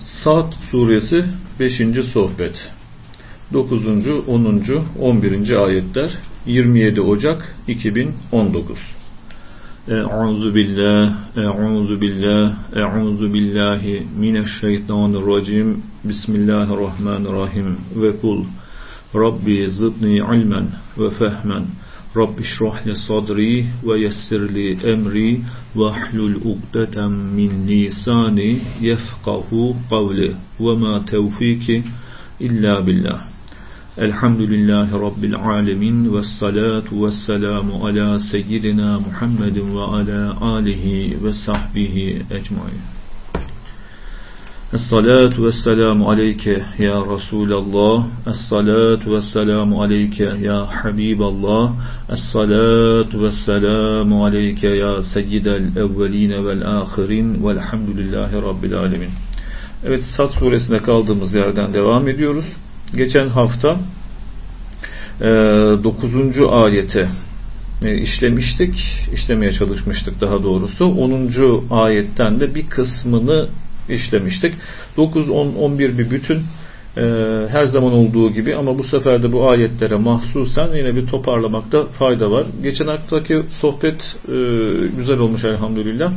Sad suresi 5. sohbet 9. 10. 11. ayetler 27 Ocak 2019. Euzu billahi mineşşeytanirracim. Bismillahirrahmanirrahim. Ve kul Rabbi zidni ilmen ve fehmen. Rabbi şrah li sadri ve yessir li emri ve hlul ukdeten min lisani yefkahu kavli ve ma tevfiki illa billah. Elhamdülillahi Rabbil alemin ve salatu ve selamu ala seyyidina Muhammedin ve ala alihi ve sahbihi ecmain. Es-salatu ve selamu aleyke ya Resulallah. Es-salatu ve selamu aleyke ya Habiballah. Es-salatu ve selamu aleyke ya seyyidel evveline vel ahirin velhamdülillahi Rabbil alemin. Evet, Sad suresine kaldığımız yerden devam ediyoruz. Geçen hafta 9. ayete işlemeye çalışmıştık daha doğrusu. 10. ayetten de bir kısmını işlemiştik. 9, 10, 11 bir bütün her zaman olduğu gibi, ama bu sefer de bu ayetlere mahsusen yine bir toparlamakta fayda var. Geçen haftaki sohbet güzel olmuş elhamdülillah.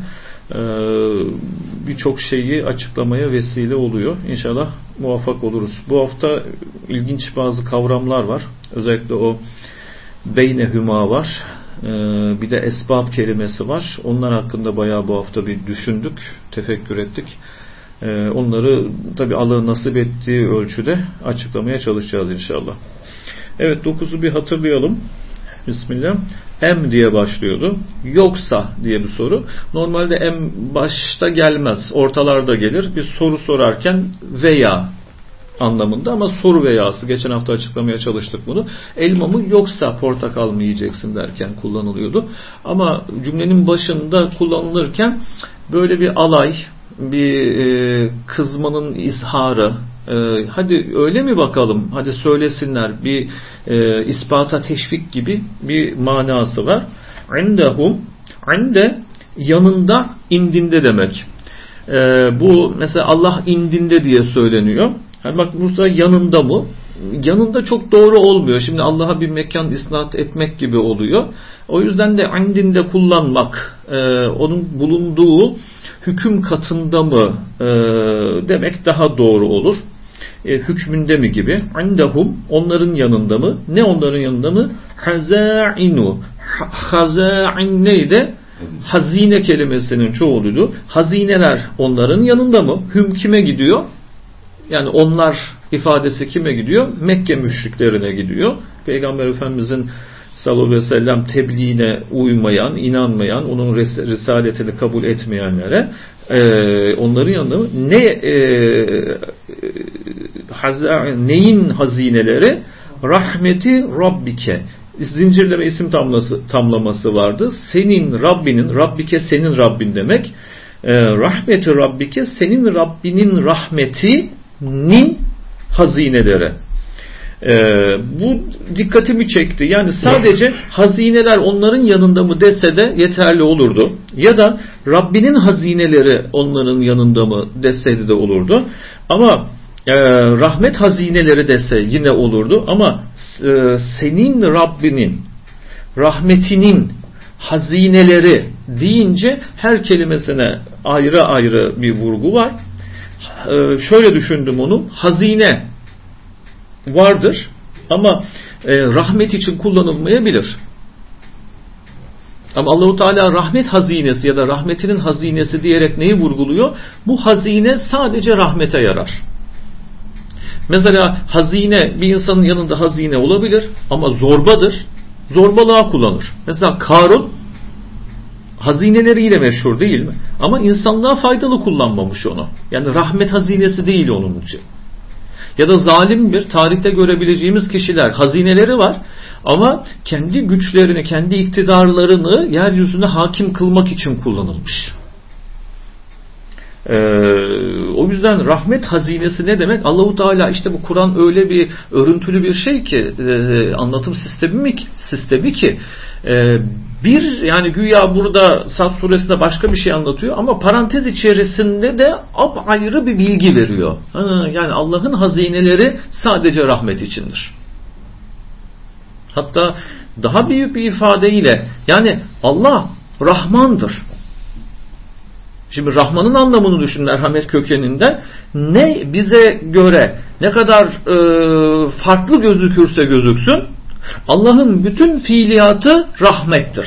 Birçok şeyi açıklamaya vesile oluyor. İnşallah muvaffak oluruz. Bu hafta ilginç bazı kavramlar var. Özellikle o beynehüma var. Bir de esbab kelimesi var. Onlar hakkında bayağı bu hafta bir düşündük, tefekkür ettik. Onları tabi Allah'ın nasip ettiği ölçüde açıklamaya çalışacağız inşallah. Evet, 9'u bir hatırlayalım. Bismillah. Em diye başlıyordu. Yoksa diye bir soru. Normalde em başta gelmez. Ortalarda gelir. Bir soru sorarken veya anlamında, ama soru veyası. Geçen hafta açıklamaya çalıştık bunu. Elma mı yoksa portakal mı yiyeceksin derken kullanılıyordu. Ama cümlenin başında kullanılırken böyle bir alay, bir kızmanın izharı, hadi öyle mi bakalım, hadi söylesinler, bir ispata teşvik gibi bir manası var. İndehum, inde yanında, indinde demek. Bu mesela Allah indinde diye söyleniyor. Yani bak, burada yanında mı? Yanında çok doğru olmuyor. Şimdi Allah'a bir mekan isnat etmek gibi oluyor. O yüzden de indinde kullanmak, onun bulunduğu hüküm katında mı demek daha doğru olur. Hükmünde mi gibi. İndehum, onların yanında mı? Ne onların yanında mı? Hazainu. Hazain neydi? Hazine kelimesinin çoğuludu. Hazineler onların yanında mı? Hüm kime gidiyor? Yani onlar ifadesi kime gidiyor? Mekke müşriklerine gidiyor. Peygamber Efendimizin sallallahu aleyhi ve sellem tebliğine uymayan, inanmayan, onun risaletini kabul etmeyenlere onların yanında mı? Neyin hazineleri? Rahmeti Rabbike. Zincirleme isim tamlaması vardı. Senin Rabbinin, Rabbike senin Rabbin demek. Rahmeti Rabbike, senin Rabbinin rahmetinin hazineleri. Bu dikkatimi çekti. Yani sadece hazineler onların yanında mı dese de yeterli olurdu. Ya da Rabbinin hazineleri onların yanında mı deseydi de olurdu. Ama rahmet hazineleri dese yine olurdu. Ama senin Rabbinin rahmetinin hazineleri deyince her kelimesine ayrı ayrı bir vurgu var. Şöyle düşündüm onu. Hazine vardır ama rahmet için kullanılmayabilir. Ama Allahu Teala rahmet hazinesi ya da rahmetinin hazinesi diyerek neyi vurguluyor? Bu hazine sadece rahmete yarar. Mesela hazine, bir insanın yanında hazine olabilir ama zorbadır. Zorbalığa kullanır. Mesela Karun hazineleriyle meşhur değil mi? Ama insanlığa faydalı kullanmamış onu. Yani rahmet hazinesi değil onun için. Ya da zalim bir, tarihte görebileceğimiz kişiler, hazineleri var ama kendi güçlerini, kendi iktidarlarını yeryüzüne hakim kılmak için kullanılmış. O yüzden rahmet hazinesi ne demek? Allahu Teala, işte bu Kur'an öyle bir örüntülü bir şey ki, anlatım sistemi ki Yani güya burada Sad suresinde başka bir şey anlatıyor ama parantez içerisinde de apayrı bir bilgi veriyor. Yani Allah'ın hazineleri sadece rahmet içindir. Hatta daha büyük bir ifadeyle yani Allah Rahmandır. Şimdi Rahman'ın anlamını düşün, merhamet kökeninden. Ne bize göre ne kadar farklı gözükürse gözüksün, Allah'ın bütün fiiliyatı rahmettir.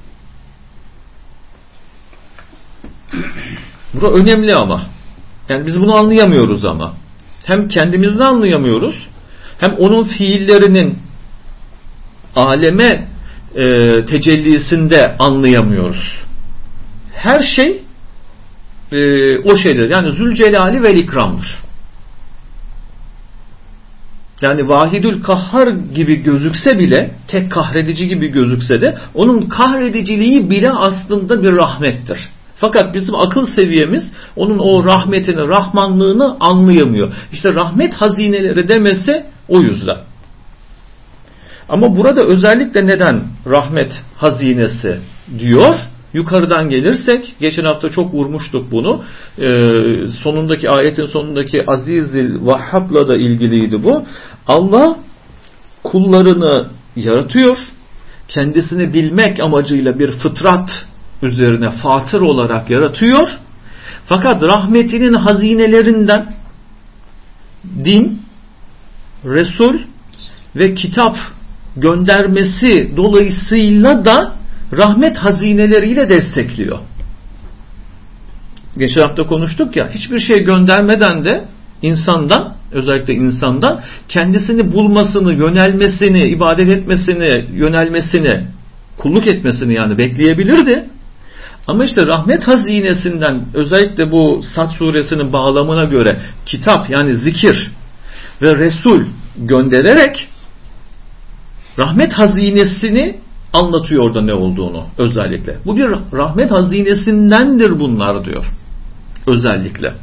Bu önemli ama. Yani biz bunu anlayamıyoruz ama. Hem kendimizde anlayamıyoruz, hem onun fiillerinin aleme tecellisinde anlayamıyoruz. Her şey o şeydir. Yani Zülcelali vel İkram'dır. Yani Vahidül Kahhar gibi gözükse bile, tek kahredici gibi gözükse de onun kahrediciliği bile aslında bir rahmettir. Fakat bizim akıl seviyemiz onun o rahmetini, rahmanlığını anlayamıyor. İşte rahmet hazineleri demesi o yüzden. Ama burada özellikle neden rahmet hazinesi diyor? Yukarıdan gelirsek, geçen hafta çok vurmuştuk bunu. Sonundaki ayetin sonundaki Azizil Vahhab'la da ilgiliydi bu. Allah kullarını yaratıyor. Kendisini bilmek amacıyla bir fıtrat üzerine fatır olarak yaratıyor. Fakat rahmetinin hazinelerinden din, Resul ve kitap göndermesi dolayısıyla da rahmet hazineleriyle destekliyor. Geçen hafta konuştuk ya, hiçbir şey göndermeden de insandan, özellikle insandan kendisini bulmasını, yönelmesini, ibadet etmesini, yönelmesini, kulluk etmesini yani bekleyebilirdi. Ama işte rahmet hazinesinden, özellikle bu Sad suresinin bağlamına göre kitap yani zikir ve Resul göndererek rahmet hazinesini anlatıyor orada ne olduğunu özellikle. Bu bir rahmet hazinesindendir bunlar diyor. Özellikle.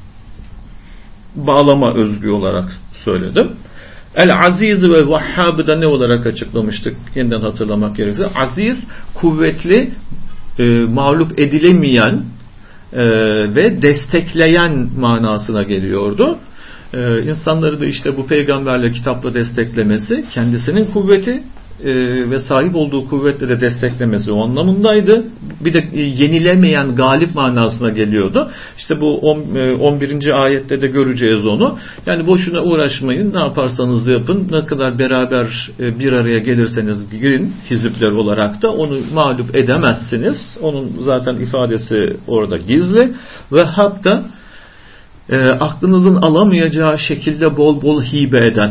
Bağlama özgü olarak söyledim. El-Aziz ve Vahhab'ı da ne olarak açıklamıştık? Yeniden hatırlamak gerekirse. Aziz, kuvvetli, mağlup edilemeyen ve destekleyen manasına geliyordu. İnsanları da işte bu peygamberle, kitapla desteklemesi, kendisinin kuvveti ve sahip olduğu kuvvetle de desteklemesi o anlamındaydı. Bir de yenilemeyen, galip manasına geliyordu. İşte bu 11. ayette de göreceğiz onu. Yani boşuna uğraşmayın, ne yaparsanız yapın, ne kadar beraber bir araya gelirseniz girin hizipler olarak da onu mağlup edemezsiniz. Onun zaten ifadesi orada gizli. Ve hatta aklınızın alamayacağı şekilde bol bol hibe eden,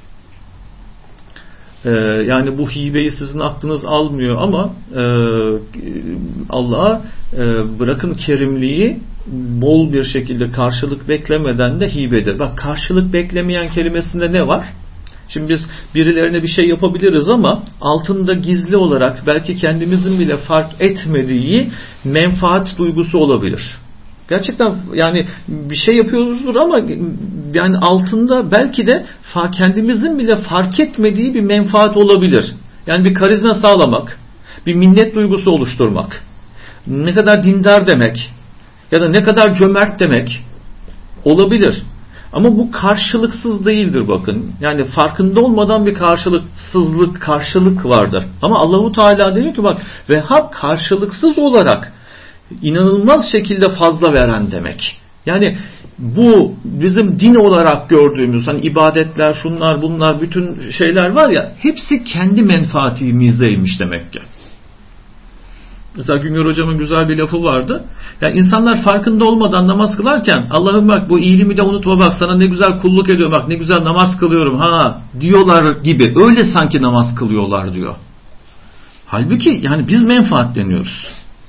yani bu hibeyi sizin aklınız almıyor ama Allah'a bırakın kerimliği, bol bir şekilde karşılık beklemeden de hibedir. Bak, karşılık beklemeyen kelimesinde ne var? Şimdi biz birilerine bir şey yapabiliriz ama altında gizli olarak belki kendimizin bile fark etmediği menfaat duygusu olabilir. Gerçekten yani bir şey yapıyoruzdur ama yani altında belki de kendimizin bile fark etmediği bir menfaat olabilir. Yani bir karizma sağlamak, bir minnet duygusu oluşturmak, ne kadar dindar demek ya da ne kadar cömert demek olabilir. Ama bu karşılıksız değildir bakın. Yani farkında olmadan bir karşılık vardır. Ama Allahu Teala diyor ki bak, Vehhab karşılıksız olarak inanılmaz şekilde fazla veren demek. Yani bu bizim din olarak gördüğümüz hani ibadetler, şunlar bunlar, bütün şeyler var ya, hepsi kendi menfaatimizdeymiş demek ki. Mesela Güngör hocamın güzel bir lafı vardı. Yani insanlar farkında olmadan namaz kılarken Allah'ım bak bu iyiliğimi de unutma, bak sana ne güzel kulluk ediyorum, bak ne güzel namaz kılıyorum ha diyorlar gibi, öyle sanki namaz kılıyorlar diyor. Halbuki yani biz menfaatleniyoruz.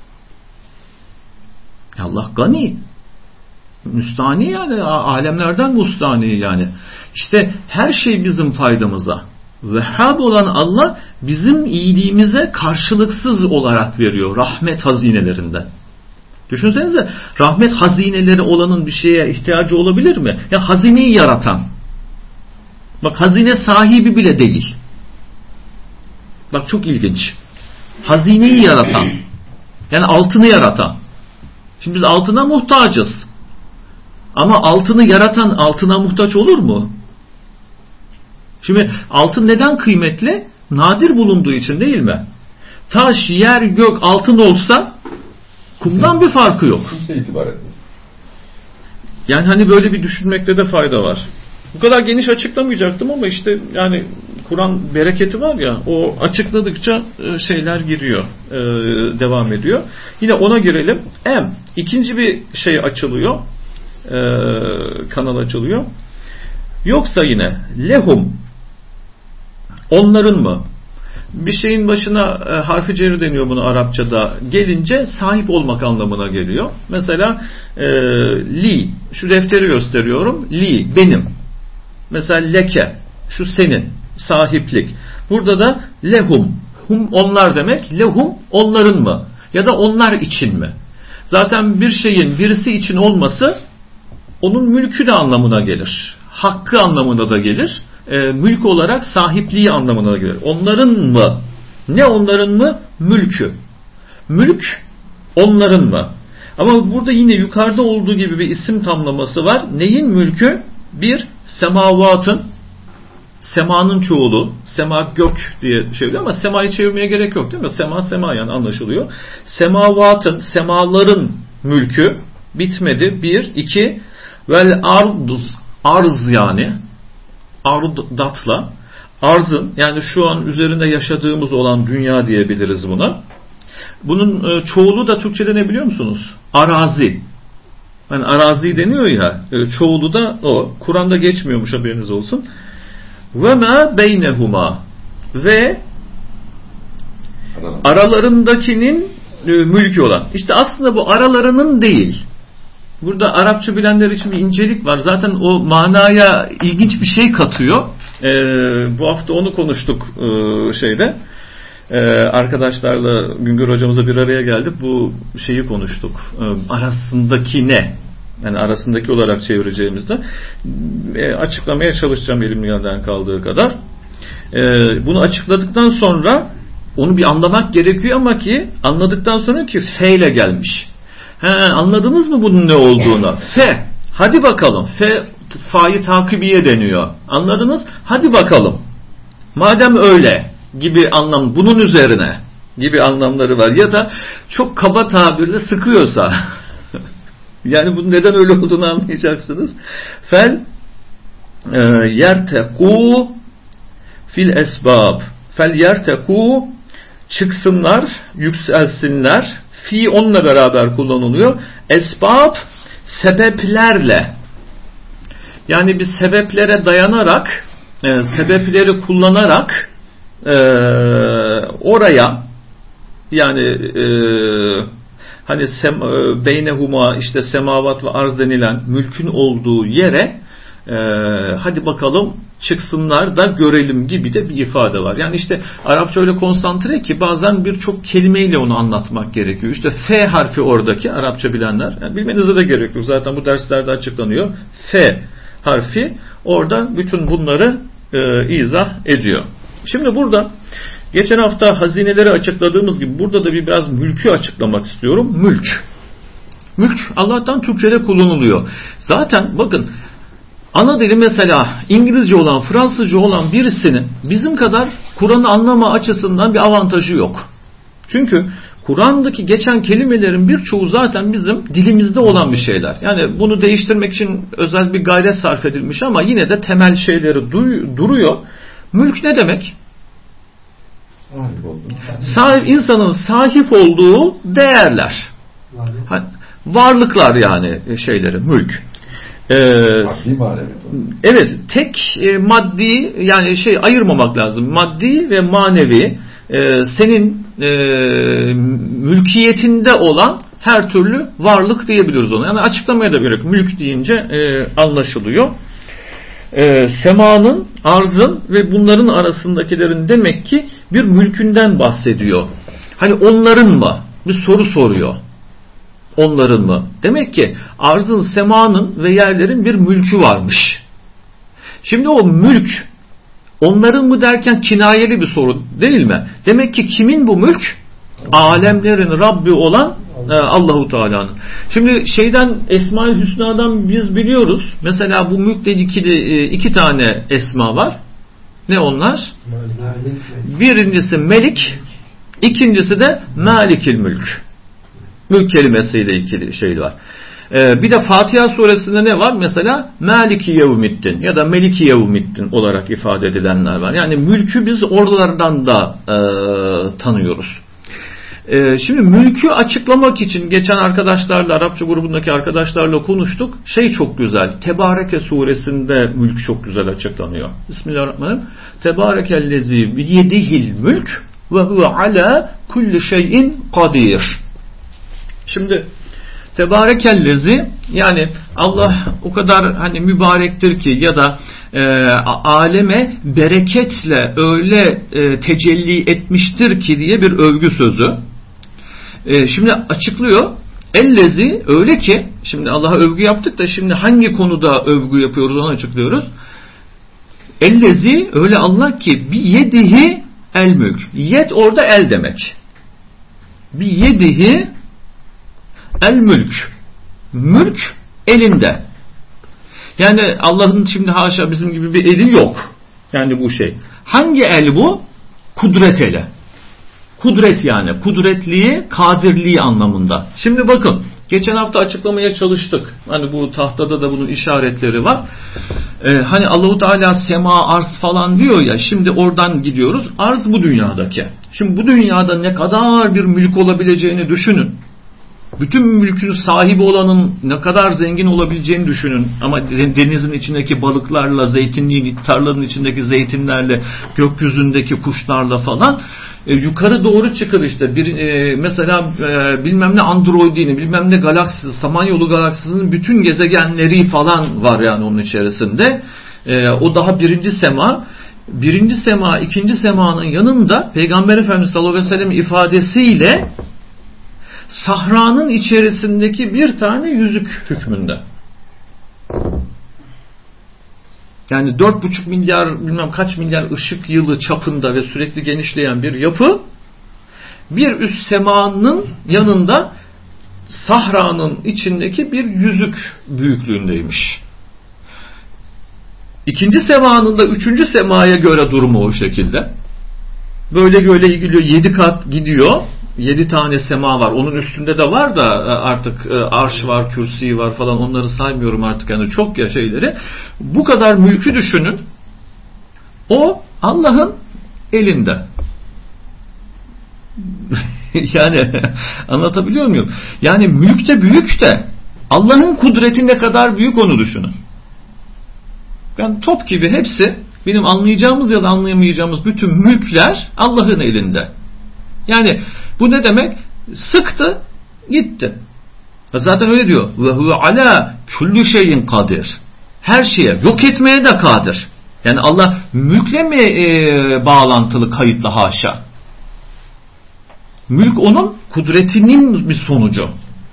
Allah gani, müstani, yani alemlerden müstani yani. İşte her şey bizim faydamıza. Vehhab olan Allah bizim iyiliğimize karşılıksız olarak veriyor rahmet hazinelerinden. Düşünsenize, rahmet hazineleri olanın bir şeye ihtiyacı olabilir mi? Ya hazineyi yaratan. Bak, hazine sahibi bile değil. Bak çok ilginç. Hazineyi yaratan. Yani altını yaratan. Şimdi biz altına muhtacız. Ama altını yaratan altına muhtaç olur mu? Şimdi altın neden kıymetli? Nadir bulunduğu için değil mi? Taş, yer, gök altın olsa kumdan bir farkı yok. Kimse itibar etmez. Yani hani böyle bir düşünmekte de fayda var. Bu kadar geniş açıklamayacaktım ama işte yani Kur'an bereketi var ya, o açıkladıkça şeyler giriyor, devam ediyor. Yine ona girelim. İkinci bir şey açılıyor, kanal açılıyor. Yoksa yine lehum, onların mı? Bir şeyin başına harfi cerri deniyor bunu Arapçada. Gelince sahip olmak anlamına geliyor. Mesela li, şu defteri gösteriyorum. Li, benim. Mesela leke, şu senin, sahiplik. Burada da lehum, hum onlar demek. Lehum, onların mı? Ya da onlar için mi? Zaten bir şeyin birisi için olması onun mülkü de anlamına gelir. Hakkı anlamına da gelir. Mülk olarak sahipliği anlamına gelir. Onların mı? Ne onların mı? Mülkü. Mülk onların mı? Ama burada yine yukarıda olduğu gibi bir isim tamlaması var. Neyin mülkü? Bir, semavatın, semanın çoğulu, sema gök diye çeviriyor ama semayı çevirmeye gerek yok değil mi? Sema yani anlaşılıyor. Semavatın, semaların mülkü bitmedi. Bir, iki, vel arz yani ardatla arzın, yani şu an üzerinde yaşadığımız olan dünya diyebiliriz buna. Bunun çoğulu da Türkçe'de ne biliyor musunuz? Arazi. Yani arazi deniyor ya, çoğulu da o. Kur'an'da geçmiyormuş, haberiniz olsun. Ve ma beynehuma, ve aralarındakinin mülkü olan. İşte aslında bu aralarının değil. Burada Arapça bilenler için bir incelik var. Zaten o manaya ilginç bir şey katıyor. Bu hafta onu konuştuk şeyde. Arkadaşlarla Güngör hocamızla bir araya geldik. Bu şeyi konuştuk. Arasındaki ne? Yani arasındaki olarak çevireceğimizde açıklamaya çalışacağım elimden kaldığı kadar. Bunu açıkladıktan sonra onu bir anlamak gerekiyor ama ki anladıktan sonra ki fe ile gelmiş. Anladınız mı bunun ne olduğunu? Fe. Hadi bakalım. Fa'yı takibiye deniyor. Anladınız? Hadi bakalım. Madem öyle gibi anlam, bunun üzerine gibi anlamları var. Ya da çok kaba tabirle sıkıyorsa yani bunun neden öyle olduğunu anlayacaksınız. Fel yerteku fil esbab. Fel yerteku, çıksınlar, yükselsinler. Fi onunla beraber kullanılıyor. Esbab, sebeplerle. Yani bir sebeplere dayanarak, sebepleri kullanarak oraya, yani hani beynehuma, işte semavat ve arz denilen mülkün olduğu yere hadi bakalım çıksınlar da görelim gibi de bir ifade var. Yani işte Arapça öyle konsantre ki bazen birçok kelimeyle onu anlatmak gerekiyor. İşte F harfi oradaki, Arapça bilenler, yani bilmenize de gerek yok. Zaten bu derslerde açıklanıyor. F harfi orada bütün bunları izah ediyor. Şimdi burada geçen hafta hazineleri açıkladığımız gibi burada da biraz mülkü açıklamak istiyorum. Mülk. Mülk Allah'tan Türkçe'de kullanılıyor. Zaten bakın, ana dili mesela İngilizce olan, Fransızca olan birisinin bizim kadar Kur'an'ı anlama açısından bir avantajı yok. Çünkü Kur'an'daki geçen kelimelerin birçoğu zaten bizim dilimizde olan bir şeyler. Yani bunu değiştirmek için özel bir gayret sarf edilmiş ama yine de temel şeyleri duruyor. Mülk ne demek? İnsanın sahip olduğu değerler. Varlıklar yani şeyleri, mülk. Evet, tek maddi, yani şey ayırmamak lazım. Maddi ve manevi, senin mülkiyetinde olan her türlü varlık diyebiliriz ona. Yani açıklamaya da gerek. Mülk deyince anlaşılıyor. Semanın, arzın ve bunların arasındakilerin demek ki bir mülkünden bahsediyor. Hani onların mı? Bir soru soruyor. Onların mı? Demek ki arzın, semanın ve yerlerin bir mülkü varmış. Şimdi o mülk onların mı derken kinayeli bir soru değil mi? Demek ki kimin bu mülk? Alemlerin Rabbi olan Allahu Teala'nın. Şimdi Esma-i Hüsna'dan biz biliyoruz. Mesela bu mülkle ilgili iki tane esma var. Ne onlar? Birincisi Melik, ikincisi de Malikil Mülk. Mülk kelimesiyle ilgili var. Bir de Fatiha suresinde ne var? Mesela Maliki Yevmiddin ya da Meliki Yevmiddin olarak ifade edilenler var. Yani mülkü biz oralardan da tanıyoruz. Şimdi mülkü açıklamak için geçen arkadaşlarla, Arapça grubundaki arkadaşlarla konuştuk. Çok güzel. Tebareke suresinde mülk çok güzel açıklanıyor. Bismillahirrahmanirrahim. Tebarekellezi biyedihil mülk ve huve ala kulli şeyin kadir. Şimdi Tebarekellezi, yani Allah o kadar mübarektir ki ya da aleme bereketle öyle tecelli etmiştir ki diye bir övgü sözü. Şimdi açıklıyor. Ellezi, öyle ki, şimdi Allah'a övgü yaptık da şimdi hangi konuda övgü yapıyoruz onu açıklıyoruz. Ellezi, öyle Allah ki biyedihi el mülk. Yed orada el demek. Biyedihi el mülk. Mülk elinde. Yani Allah'ın şimdi haşa bizim gibi bir eli yok. Yani bu Hangi el bu? Kudret eli. Kudret yani. Kudretliği, kadirliği anlamında. Şimdi bakın. Geçen hafta açıklamaya çalıştık. Bu tahtada da bunun işaretleri var. Allahu Teala sema, arz falan diyor ya. Şimdi oradan gidiyoruz. Arz bu dünyadaki. Şimdi bu dünyada ne kadar bir mülk olabileceğini düşünün. Bütün mülkün sahibi olanın ne kadar zengin olabileceğini düşünün. Ama denizin içindeki balıklarla, zeytinliğin, tarlanın içindeki zeytinlerle, gökyüzündeki kuşlarla falan yukarı doğru çıkır mesela bilmem ne androidini, bilmem ne galaksisi, Samanyolu galaksisinin bütün gezegenleri falan var yani onun içerisinde. O daha birinci sema. Birinci sema, ikinci semanın yanında Peygamber Efendimiz sallallahu aleyhi ve sellem ifadesiyle sahranın içerisindeki bir tane yüzük hükmünde. Yani 4,5 milyar bilmem kaç milyar ışık yılı çapında ve sürekli genişleyen bir yapı, bir üst semanın yanında sahranın içindeki bir yüzük büyüklüğündeymiş. İkinci semanın da üçüncü semaya göre durumu o şekilde. Böyle gidiyor, 7 kat gidiyor. 7 tane sema var. Onun üstünde de var da artık arş var, kürsi var falan, onları saymıyorum artık yani çok ya şeyleri. Bu kadar mülkü düşünün. O Allah'ın elinde. Yani anlatabiliyor muyum? Yani mülk de büyük de Allah'ın kudreti ne kadar büyük onu düşünün. Yani top gibi hepsi, benim anlayacağımız ya da anlayamayacağımız bütün mülkler Allah'ın elinde. Yani bu ne demek? Sıktı, gitti. Zaten öyle diyor. Ve huve ala kulli şeyin kadir. Her şeye, yok etmeye de kadir. Yani Allah mülkle mi bağlantılı, kayıtlı, haşa? Mülk onun kudretinin bir sonucu.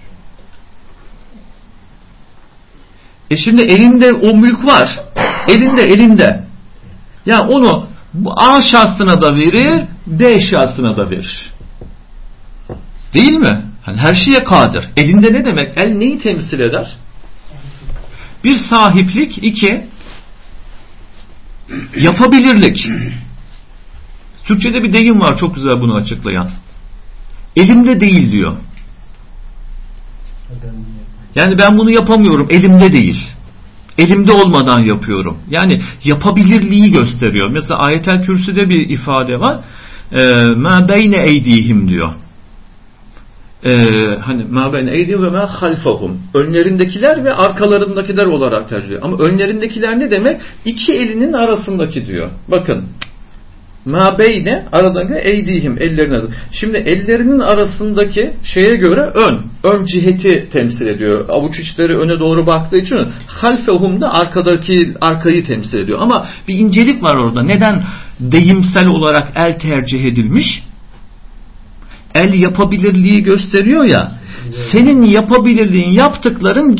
Şimdi elinde o mülk var. Elinde. Yani onu A şahsına da verir, B şahsına da verir. Değil mi? Her şeye kadir. Elinde ne demek? El neyi temsil eder? Bir sahiplik, 2 yapabilirlik. Türkçe'de bir deyim var çok güzel bunu açıklayan. Elimde değil diyor. Yani ben bunu yapamıyorum, elimde değil. Elimde olmadan yapıyorum. Yani yapabilirliği gösteriyor. Mesela Ayet-el Kürsü'de bir ifade var. Ma beyne eydihim diyor. Ma beyne eydihim ve ma halfahum. Önlerindekiler ve arkalarındakiler olarak tercih ediyor. Ama önlerindekiler ne demek? İki elinin arasındaki diyor. Bakın. Ma beyne aradaki eydihim, ellerin arasında. Şimdi ellerinin arasındaki şeye göre ön ciheti temsil ediyor. Avuç içleri öne doğru baktığı için halfehum da arkayı temsil ediyor. Ama bir incelik var orada. Neden deyimsel olarak el tercih edilmiş? El yapabilirliği gösteriyor ya. Senin yapabilirliğin, yaptıkların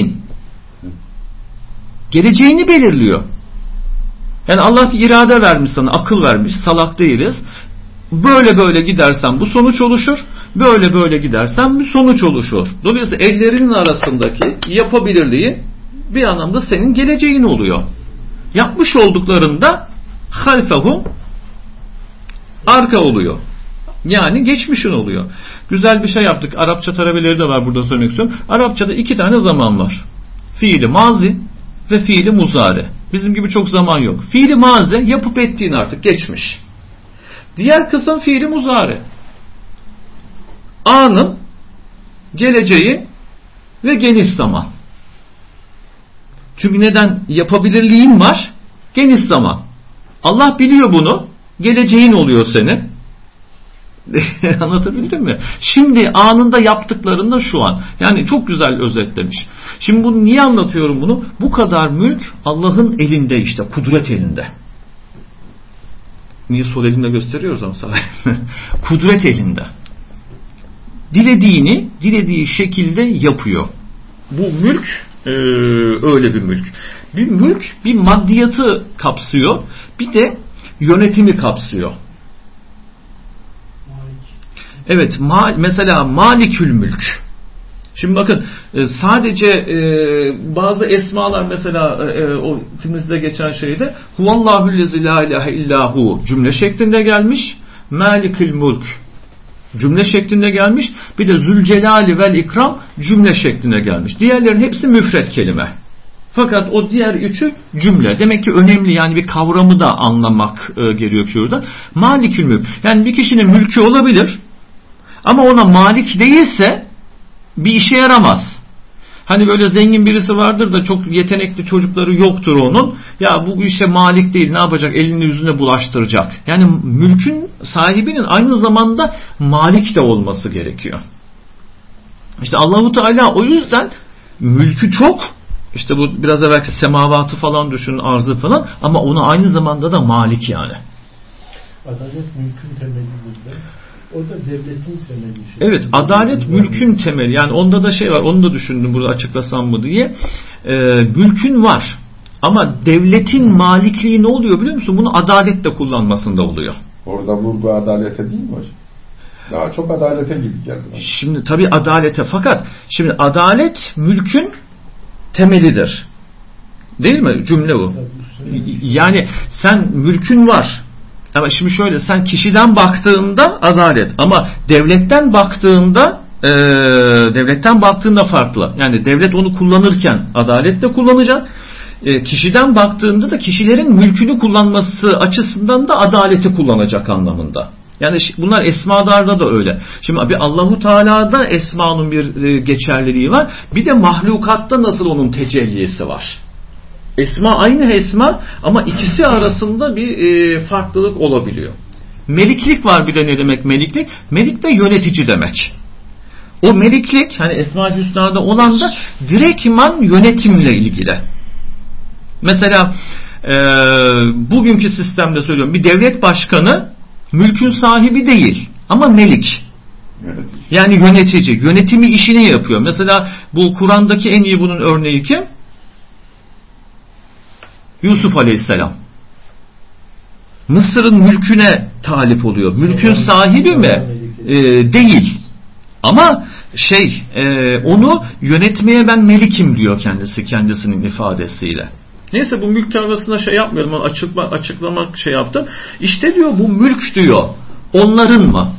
geleceğini belirliyor. Yani Allah bir irade vermiş sana, akıl vermiş, salak değiliz. böyle böyle gidersen bu sonuç oluşur, böyle böyle gidersen bir sonuç oluşur. Dolayısıyla ellerinin arasındaki yapabilirliği bir anlamda senin geleceğin oluyor. Yapmış olduklarında halfehum arka oluyor. Yani geçmişin oluyor. Güzel bir şey yaptık. Arapça tarabeleri de var, burada söylemek istiyorum. Arapçada 2 tane zaman var. Fiili mazi ve fiili muzari. Bizim gibi çok zaman yok. Fiili mazi yapıp ettiğin artık geçmiş. Diğer kısım fiili muzari. Anın, geleceği ve geniş zaman. Çünkü neden? Yapabilirliğin var, geniş zaman. Allah biliyor bunu. Geleceğin oluyor senin. Anlatabildim mi? Şimdi anında yaptıklarında şu an. Yani çok güzel özetlemiş. Şimdi bunu niye anlatıyorum bunu? Bu kadar mülk Allah'ın elinde işte. Kudret elinde. Niye sol elimle gösteriyoruz ama sana? Kudret elinde. Dilediğini dilediği şekilde yapıyor. Bu mülk öyle bir mülk. Bir mülk bir maddiyatı kapsıyor. Bir de yönetimi kapsıyor. Evet, mesela Malikül Mülk. Şimdi bakın sadece bazı esmalar mesela o Tirmizi'de geçen şeyde Huvallahüllezi la ilahe illahu cümle şeklinde gelmiş. Malikül Mülk cümle şeklinde gelmiş. Bir de Zülcelali vel İkram cümle şeklinde gelmiş. Diğerlerin hepsi müfret kelime. Fakat o diğer üçü cümle. Demek ki önemli, yani bir kavramı da anlamak gerekiyor şurada. Malikül Mülk. Yani bir kişinin mülkü olabilir ama ona malik değilse bir işe yaramaz. Hani böyle zengin birisi vardır da çok yetenekli çocukları yoktur onun. Ya bu işe malik değil, ne yapacak? Elini yüzüne bulaştıracak. Yani mülkün sahibinin aynı zamanda malik de olması gerekiyor. İşte Allahu Teala o yüzden mülkü çok. İşte bu biraz evvelki semavatı falan düşünün, arzı falan, ama ona aynı zamanda da malik yani. Adalet mülkün temeli burada. O da devletin temeli. Evet, adalet mülkün temeli. Yani onda da şey var, onu da düşündüm burada açıklasam mı diye. Mülkün var. Ama devletin malikliği ne oluyor biliyor musun? Bunu adaletle kullanmasında oluyor. Orada vurgu adalete değil mi hocam? Daha çok adalete gibi geldi. Şimdi tabii adalete, fakat şimdi adalet mülkün temelidir. Değil mi? Cümle bu. Yani sen mülkün var. Ama şimdi şöyle, sen kişiden baktığında adalet, ama devletten baktığında farklı. Yani devlet onu kullanırken adaletle kullanacak. Kişiden baktığında da kişilerin mülkünü kullanması açısından da adaleti kullanacak anlamında. Yani bunlar esmalarda da öyle. Şimdi bir Allahu Teala'da esmanın bir geçerliliği var. Bir de mahlukatta nasıl onun tecellisi var. Esma aynı esma ama ikisi arasında bir farklılık olabiliyor. Meliklik var bir de. Ne demek meliklik? Melik de yönetici demek. O meliklik hani Esma-ül Hüsna'da olan da direktman yönetimle ilgili. Mesela bugünkü sistemde söylüyorum, bir devlet başkanı mülkün sahibi değil ama melik. Yani yönetici. Yönetimi işini yapıyor. Mesela bu Kur'an'daki en iyi bunun örneği kim? Yusuf Aleyhisselam. Mısır'ın mülküne talip oluyor. Mülkün sahibi mi? Değil. Ama onu yönetmeye ben melikim diyor kendisinin ifadesiyle. Neyse, bu mülk arasında şey yapmayalım. Açıklamak şey yaptım. İşte diyor bu mülk diyor. Onların mı?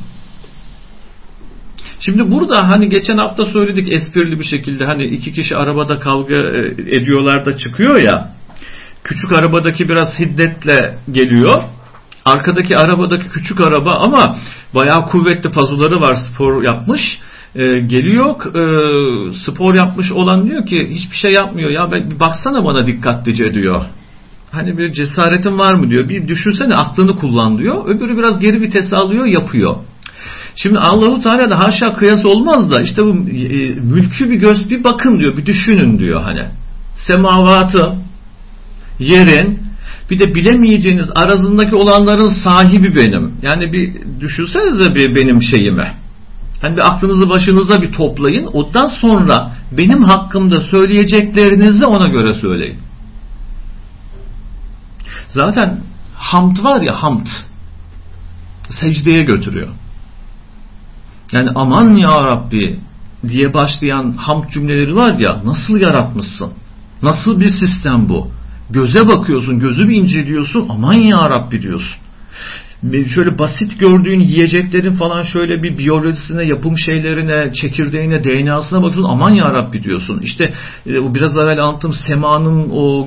Şimdi burada hani geçen hafta söyledik esprili bir şekilde, hani iki kişi arabada kavga ediyorlar da çıkıyor ya. Küçük arabadaki biraz hiddetle geliyor. Arkadaki arabadaki küçük araba ama bayağı kuvvetli pazuları var, spor yapmış. Geliyor, spor yapmış olan diyor ki hiçbir şey yapmıyor ya, bir baksana bana dikkatlice diyor. Hani bir cesaretin var mı diyor. Bir düşünsene, aklını kullan diyor. Öbürü biraz geri vites alıyor, yapıyor. Şimdi Allahu Teala da haşa kıyas olmaz da işte bu mülkü bir bakın diyor, bir düşünün diyor hani. Semavatı, yerin, bir de bilemeyeceğiniz arazındaki olanların sahibi benim. Yani bir düşünsenize benim şeyime. Hani bir aklınızı başınıza bir toplayın. Ondan sonra benim hakkımda söyleyeceklerinizi ona göre söyleyin. Zaten hamd var ya, hamd. secdeye götürüyor. Yani aman ya Rabbi diye başlayan hamd cümleleri var ya, nasıl yaratmışsın? Nasıl bir sistem bu? Göze bakıyorsun, gözü bir inceliyorsun, aman ya Rabbi diyorsun. Şöyle basit gördüğün yiyeceklerin falan şöyle bir biyolojisine, yapım şeylerine, çekirdeğine, DNA'sına bakıyorsun, aman ya Rabbi diyorsun. İşte o biraz evvel anlattığım semanın o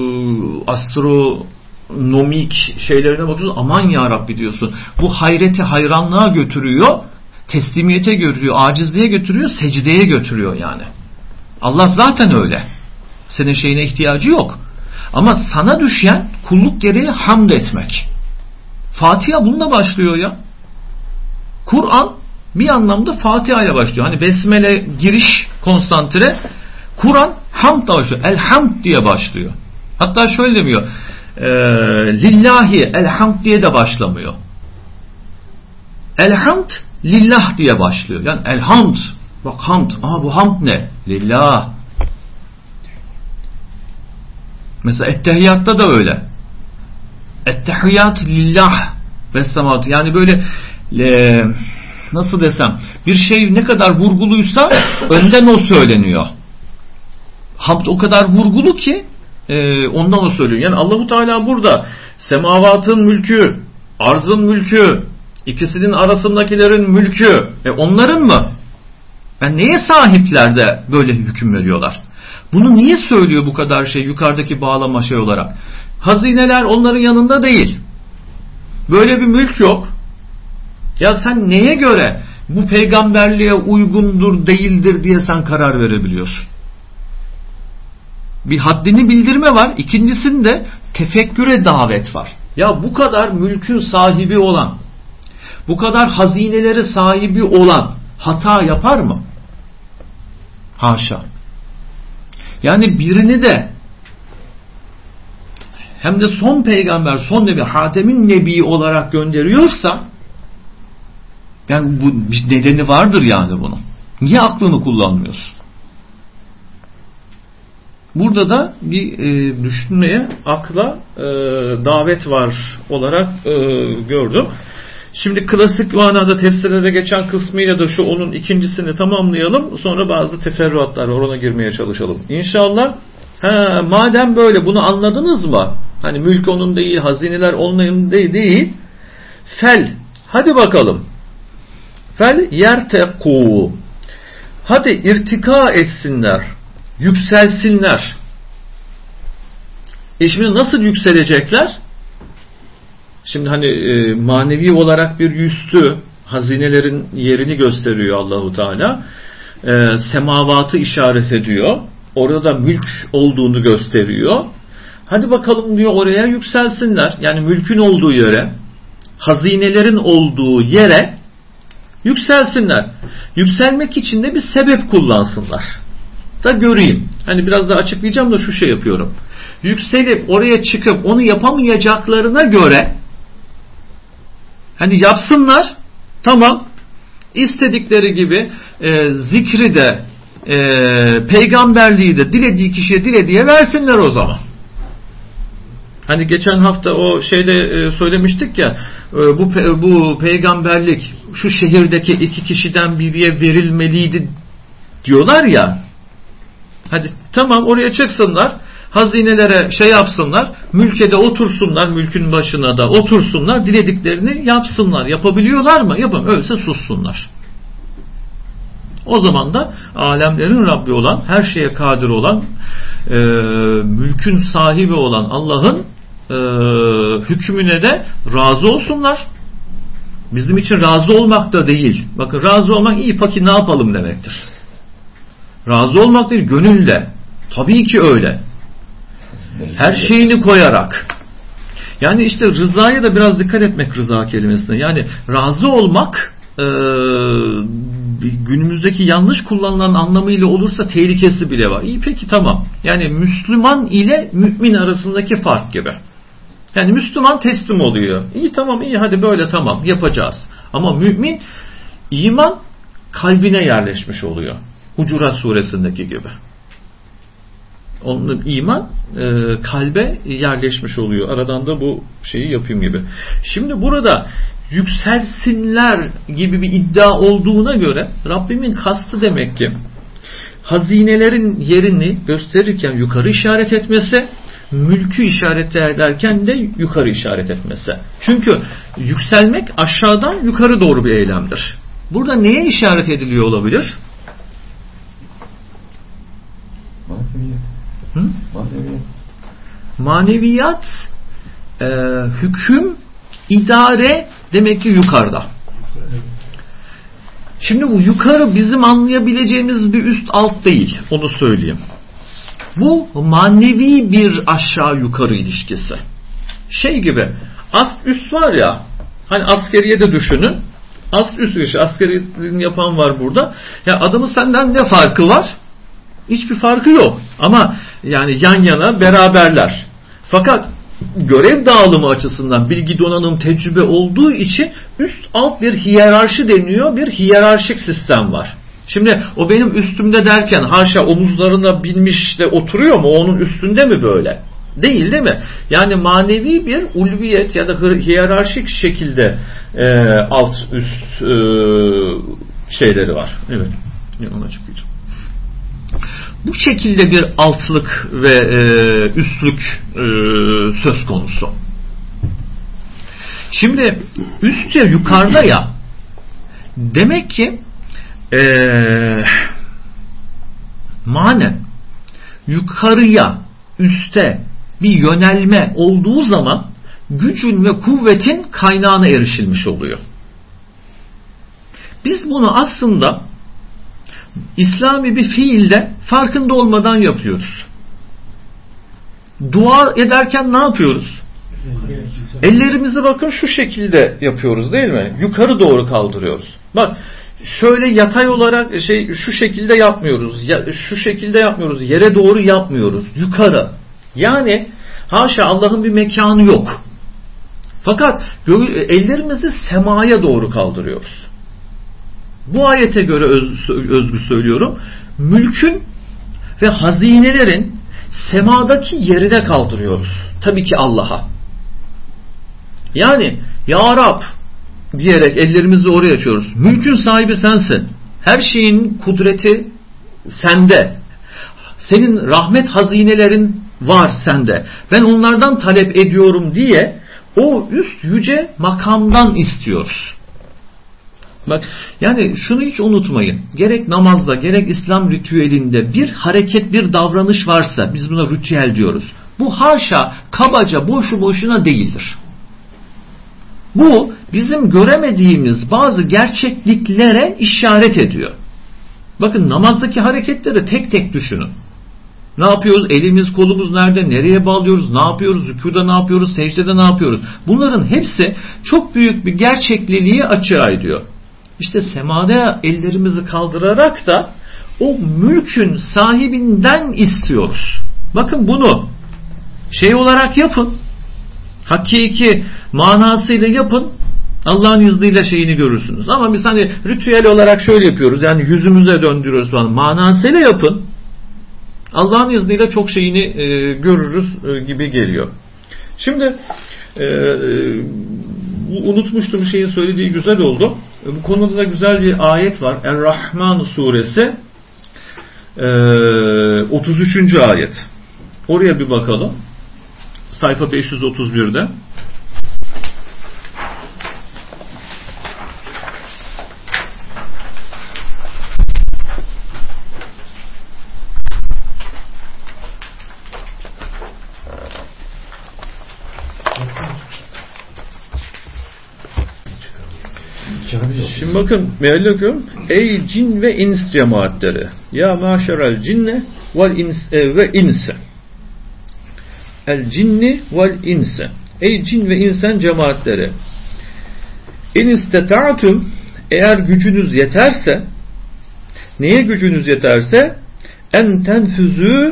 astronomik şeylerine bakıyorsun, aman ya Rabbi diyorsun. Bu hayreti hayranlığa götürüyor, teslimiyete götürüyor, acizliğe götürüyor, secdeye götürüyor yani. Allah zaten öyle. Senin şeyine ihtiyacı yok. Ama sana düşen kulluk gereği hamd etmek. Fatiha bununla başlıyor ya. Kur'an bir anlamda Fatiha ile başlıyor. Hani besmele giriş konsantre. Kur'an hamdla başlıyor. Elhamd diye başlıyor. Hatta şöyle demiyor. Lillahi elhamd diye de başlamıyor. Elhamd lillah diye başlıyor. Yani elhamd. Bak hamd. Bu hamd ne? Lillah. Mesela ettehiyyatta da öyle. Ettehiyyat lillah ve semat. Yani böyle nasıl desem, bir şey ne kadar vurguluysa önden o söyleniyor. Hamd o kadar vurgulu ki ondan o söylüyor. Yani Allahu Teala burada semavatın mülkü, arzın mülkü, ikisinin arasındakilerin mülkü, onların mı? Yani neye sahipler de böyle hüküm veriyorlar? Bunu niye söylüyor bu kadar şey yukarıdaki bağlama şey olarak? Hazineler onların yanında değil. Böyle bir mülk yok. Ya sen neye göre bu peygamberliğe uygundur değildir diye sen karar verebiliyorsun? Bir haddini bildirme var. İkincisinde tefekküre davet var. Ya bu kadar mülkün sahibi olan, bu kadar hazineleri sahibi olan hata yapar mı? Haşa. Yani birini de hem de son peygamber, son nebi, hatemin nebi olarak gönderiyorsa, yani bu bir nedeni vardır yani bunun. Niye aklını kullanmıyorsun? Burada da bir düşünmeye, akla davet var olarak gördüm. Şimdi klasik manada tefsirde de geçen kısmıyla da şu onun ikincisini tamamlayalım. Sonra bazı teferruatlar var, ona girmeye çalışalım. İnşallah. Madem böyle, bunu anladınız mı? Hani mülk onun değil, hazineler onun değil. Fel. Hadi bakalım. Fel yerteku. Hadi irtika etsinler. Yükselsinler. Şimdi nasıl yükselecekler? Şimdi hani manevi olarak bir üstü, hazinelerin yerini gösteriyor Allahu Teala. Semavatı işaret ediyor. Orada da mülk olduğunu gösteriyor. Hadi bakalım diyor, oraya yükselsinler. Yani mülkün olduğu yere, hazinelerin olduğu yere yükselsinler. Yükselmek için de bir sebep kullansınlar. Da göreyim. Hani biraz daha açıklayacağım da şu şey yapıyorum. Yükselip oraya çıkıp onu yapamayacaklarına göre hani yapsınlar, tamam, istedikleri gibi zikri de peygamberliği de dilediği kişiye dilediğe versinler o zaman. Hani geçen hafta o şeyde söylemiştik ya, bu peygamberlik şu şehirdeki 2 kişiden biriye verilmeliydi diyorlar ya. Hadi tamam, oraya çıksınlar, hazinelere şey yapsınlar, mülke de otursunlar, mülkün başına da otursunlar, dilediklerini yapsınlar. Yapabiliyorlar mı? Yapamıyor. Öyleyse sussunlar. O zaman da alemlerin Rabbi olan, her şeye kadir olan, mülkün sahibi olan Allah'ın hükmüne de razı olsunlar. Bizim için razı olmak da değil. Bakın, razı olmak iyi peki ne yapalım demektir. Razı olmak değil, gönülle. Tabii ki öyle. Her şeyini koyarak. Yani işte rızaya da biraz dikkat etmek, rıza kelimesine. Yani razı olmak günümüzdeki yanlış kullanılan anlamıyla olursa tehlikesi bile var. İyi peki tamam. Yani Müslüman ile mümin arasındaki fark gibi. Yani Müslüman teslim oluyor. İyi tamam, iyi hadi böyle tamam yapacağız. Ama mümin, iman kalbine yerleşmiş oluyor. Hucurat suresindeki gibi. Onun iman kalbe yerleşmiş oluyor. Aradan da bu şeyi yapayım gibi. Şimdi burada yükselsinler gibi bir iddia olduğuna göre Rabbimin kastı demek ki hazinelerin yerini gösterirken yukarı işaret etmesi, mülkü işaret ederken de yukarı işaret etmesi. Çünkü yükselmek aşağıdan yukarı doğru bir eylemdir. Burada neye işaret ediliyor olabilir? Maneviyat, hüküm, idare demek ki yukarıda. Şimdi bu yukarı bizim anlayabileceğimiz bir üst alt değil. Onu söyleyeyim. Bu manevi bir aşağı yukarı ilişkisi. Şey gibi, ast üst var ya, hani askeriye de düşünün. Ast üst işi, askeriyetini yapan var burada. Ya adamın senden ne farkı var? Hiçbir farkı yok. Ama yani yan yana beraberler. Fakat görev dağılımı açısından bilgi, donanım, tecrübe olduğu için üst alt bir hiyerarşi deniyor. Bir hiyerarşik sistem var. Şimdi o benim üstümde derken haşa omuzlarına binmiş de oturuyor mu? Onun üstünde mi böyle? Değil mi? Yani manevi bir ulviyet ya da hiyerarşik şekilde alt üst şeyleri var. Evet. Onu açıklayacağım. Bu şekilde bir altlık ve üstlük söz konusu. Şimdi üst ya yukarıda ya, demek ki manen yukarıya, üste bir yönelme olduğu zaman gücün ve kuvvetin kaynağına erişilmiş oluyor. Biz bunu aslında İslami bir fiilde farkında olmadan yapıyoruz. Dua ederken ne yapıyoruz? Ellerimizi bakın şu şekilde yapıyoruz değil mi? Yukarı doğru kaldırıyoruz. Bak şöyle yatay olarak şu şekilde yapmıyoruz. Şu şekilde yapmıyoruz. Yere doğru yapmıyoruz. Yukarı. Yani haşa Allah'ın bir mekanı yok. Fakat ellerimizi semaya doğru kaldırıyoruz. Bu ayete göre özgü söylüyorum. Mülkün ve hazinelerin semadaki yerine kaldırıyoruz. Tabii ki Allah'a. Yani Ya Rab diyerek ellerimizi oraya açıyoruz. Mülkün sahibi sensin. Her şeyin kudreti sende. Senin rahmet hazinelerin var sende. Ben onlardan talep ediyorum diye o üst yüce makamdan istiyoruz. Bak yani şunu hiç unutmayın. Gerek namazda gerek İslam ritüelinde bir hareket, bir davranış varsa biz buna ritüel diyoruz. Bu haşa kabaca boşu boşuna değildir. Bu bizim göremediğimiz bazı gerçekliklere işaret ediyor. Bakın namazdaki hareketleri tek tek düşünün. Ne yapıyoruz? Elimiz, kolumuz nerede? Nereye bağlıyoruz? Ne yapıyoruz? Rükûda ne yapıyoruz? Secdede ne yapıyoruz? Bunların hepsi çok büyük bir gerçekliliği açığa ediyor. İşte semada ellerimizi kaldırarak da o mülkün sahibinden istiyoruz. Bakın bunu olarak yapın. Hakiki manasıyla yapın. Allah'ın izniyle şeyini görürsünüz. Ama biz hani ritüel olarak şöyle yapıyoruz. Yani yüzümüze döndürüyoruz falan. Manasıyla yapın. Allah'ın izniyle çok şeyini görürüz gibi geliyor. Şimdi unutmuştum, şeyin söylediği güzel oldu. Bu konuda da güzel bir ayet var. Er-Rahman suresi 33. ayet. Oraya bir bakalım. Sayfa 531'de. Şimdi bakın meali okuyorum. Ey cin ve ins cemaatleri. Ya maşerel cinne vel inse. El cinni vel inse. Ey cin ve insan cemaatleri. İn isteta'tum, eğer gücünüz yeterse, neye gücünüz yeterse, en tenfüzü,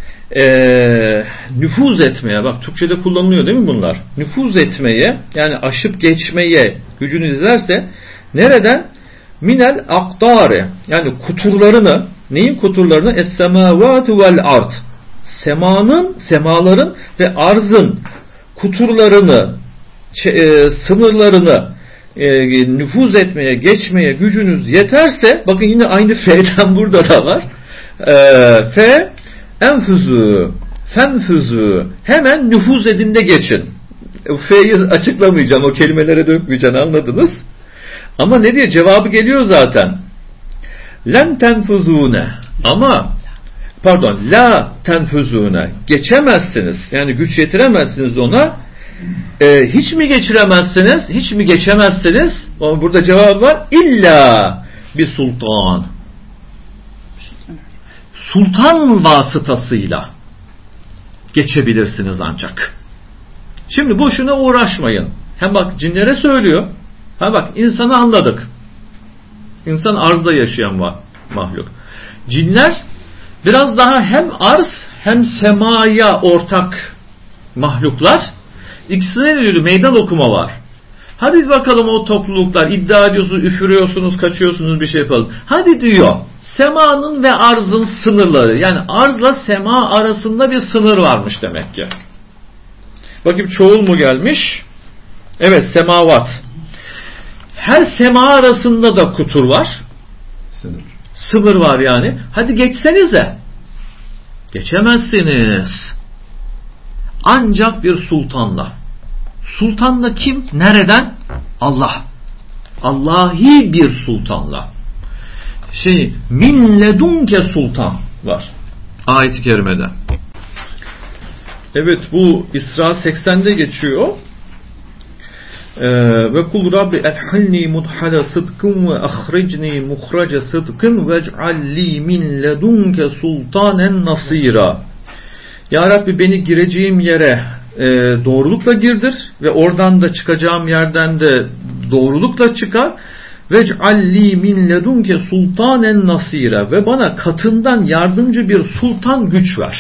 nüfuz etmeye, bak Türkçe'de kullanılıyor değil mi bunlar? Nüfuz etmeye, yani aşıp geçmeye gücünüz yeterse, nereden? Minel akdare, yani kuturlarını, neyin kuturlarını? Es-semavatu vel ard. Semaların ve arzın kuturlarını, sınırlarını nüfuz etmeye, geçmeye gücünüz yeterse, bakın yine aynı fe'den burada da var. Fe enfüzü, fenfüzü, hemen nüfuz edin de geçin. Fe'yi açıklamayacağım, o kelimelere dökmeyeceğim, anladınız. Ama ne diye cevabı geliyor zaten. Len tenfuzune, ama pardon, la tenfuzune, geçemezsiniz. Yani güç yetiremezsiniz ona. Hiç mi geçiremezsiniz? Hiç mi geçemezsiniz? Burada cevap var. İlla bir sultan. Sultan vasıtasıyla geçebilirsiniz ancak. Şimdi boşuna uğraşmayın. Hem bak cinlere söylüyor. Ha bak, insanı anladık. İnsan arzda yaşayan mahluk. Cinler biraz daha hem arz hem semaya ortak mahluklar. İkisine de diyor, meydan okuma var. Hadi bakalım o topluluklar, iddia ediyorsunuz, üfürüyorsunuz, kaçıyorsunuz, bir şey yapalım. Hadi diyor, semanın ve arzın sınırları. Yani arzla sema arasında bir sınır varmış demek ki. Bakayım çoğul mu gelmiş? Evet, semavat. Her sema arasında da kutur var. Sınır var yani. Hadi geçsenize. Geçemezsiniz. Ancak bir sultanla. Sultanla kim? Nereden? Allah. Allahi bir sultanla. Min ledunke sultan var. Ayet-i kerimede. Evet, bu İsra 80'de geçiyor. Ve kul Rabbi edhilni mudhala sıdkın ve ahricni muhraca sıdkın vec'alli min ledunke sultanen nasira. Ya Rabbi, beni gireceğim yere doğrulukla girdir ve oradan da çıkacağım yerden de doğrulukla çıkar. Vec'alli min ledunke sultanen nasira, ve bana katından yardımcı bir sultan güç ver.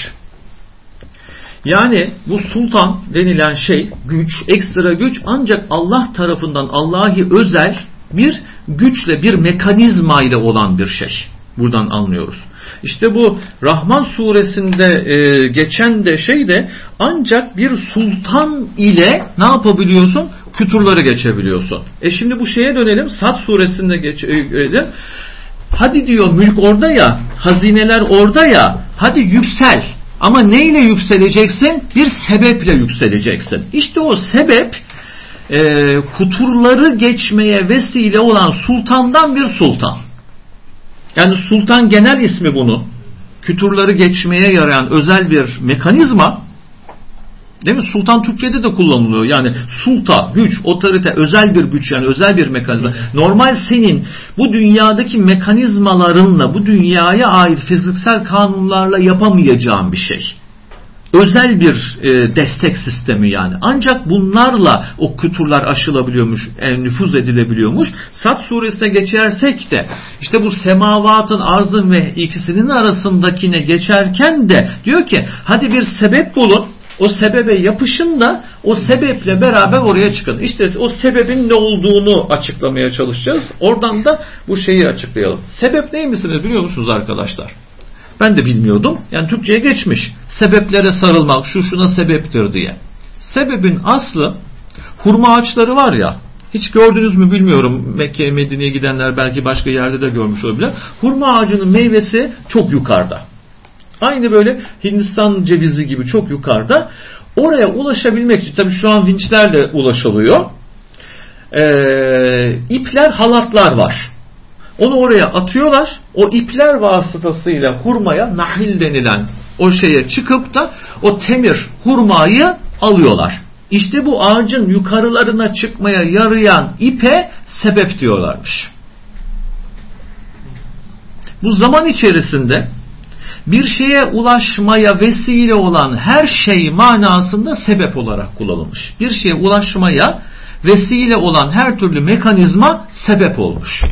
Yani bu sultan denilen şey, güç, ekstra güç ancak Allah tarafından Allahi özel bir güçle, bir mekanizma ile olan bir şey. Buradan anlıyoruz. İşte bu Rahman suresinde geçen de şey de ancak bir sultan ile ne yapabiliyorsun? Küturları geçebiliyorsun. Şimdi bu şeye dönelim. Sad suresinde geçelim. Hadi diyor, mülk orada ya, hazineler orada ya, hadi yüksel. Ama neyle yükseleceksin? Bir sebeple yükseleceksin. İşte o sebep kuturları geçmeye vesile olan sultandan bir sultan. Yani sultan genel ismi bunun. Küturları geçmeye yarayan özel bir mekanizma. Değil mi? Sultan Türkçe'de de kullanılıyor. Yani sulta, güç, otorite, özel bir güç, yani özel bir mekanizma. Normal senin bu dünyadaki mekanizmalarınla, bu dünyaya ait fiziksel kanunlarla yapamayacağın bir şey. Özel bir destek sistemi yani. Ancak bunlarla o küturlar aşılabiliyormuş, nüfuz edilebiliyormuş. Sad suresine geçersek de işte bu semavatın, arzın ve ikisinin arasındakine geçerken de diyor ki hadi bir sebep bulun. O sebebe yapışın da o sebeple beraber oraya çıkın. İşte o sebebin ne olduğunu açıklamaya çalışacağız. Oradan da bu şeyi açıklayalım. Sebep neymişsiniz biliyor musunuz arkadaşlar? Ben de bilmiyordum. Yani Türkçe'ye geçmiş. Sebeplere sarılmak, şu şuna sebeptir diye. Sebebin aslı, hurma ağaçları var ya, hiç gördünüz mü bilmiyorum. Mekke'ye, Medine'ye gidenler belki başka yerde de görmüş olabilir. Hurma ağacının meyvesi çok yukarıda. Aynı böyle Hindistan cevizi gibi çok yukarıda. Oraya ulaşabilmek için tabii şu an vinçlerle ulaşılıyor. İpler, halatlar var. Onu oraya atıyorlar. O ipler vasıtasıyla hurmaya, nahil denilen o şeye çıkıp da o temir hurmayı alıyorlar. İşte bu ağacın yukarılarına çıkmaya yarayan ipe sebep diyorlarmış. Bu zaman içerisinde bir şeye ulaşmaya vesile olan her şey manasında sebep olarak kullanılmış. Bir şeye ulaşmaya vesile olan her türlü mekanizma sebep olmuş.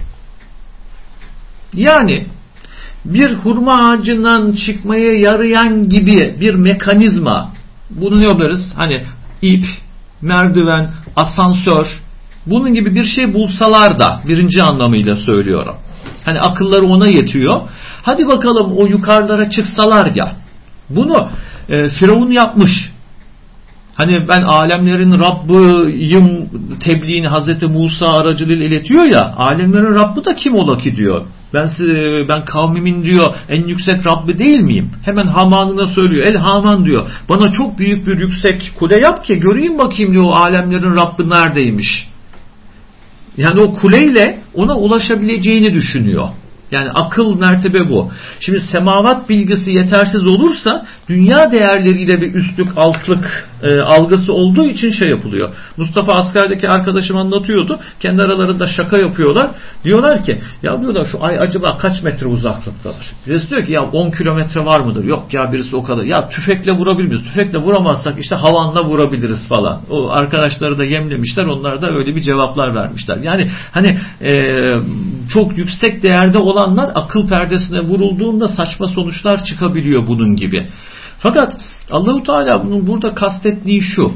Yani bir hurma ağacından çıkmaya yarayan gibi bir mekanizma, bunu ne yaparız? Hani ip, merdiven, asansör, bunun gibi bir şey bulsalar da, birinci anlamıyla söylüyorum. Hani akılları ona yetiyor. Hadi bakalım o yukarılara çıksalar ya. Bunu Firavun yapmış. Hani ben alemlerin Rabb'ıyım tebliğini Hazreti Musa aracılığıyla iletiyor ya, alemlerin Rabb'ı da kim ola ki diyor. Ben kavmimin diyor en yüksek Rabbi değil miyim? Hemen Haman'ına söylüyor. El Haman diyor. Bana çok büyük bir yüksek kule yap ki göreyim bakayım diyor o alemlerin Rabbi neredeymiş. Yani o kuleyle ona ulaşabileceğini düşünüyor. Yani akıl mertebe bu. Şimdi semavat bilgisi yetersiz olursa dünya değerleriyle bir üstlük altlık algısı olduğu için şey yapılıyor. Mustafa askerdeki arkadaşım anlatıyordu. Kendi aralarında şaka yapıyorlar. Diyorlar ki ya diyorlar şu ay acaba kaç metre uzaklıktadır? Birisi diyor ki ya 10 kilometre var mıdır? Yok ya birisi o kadar. Ya tüfekle vurabilir miyiz? Tüfekle vuramazsak işte havanla vurabiliriz falan. O arkadaşları da yemlemişler. Onlar da öyle bir cevaplar vermişler. Yani hani çok yüksek değerde olanlar akıl perdesine vurulduğunda saçma sonuçlar çıkabiliyor bunun gibi. Fakat Allahu Teala bunun burada kastettiği şu.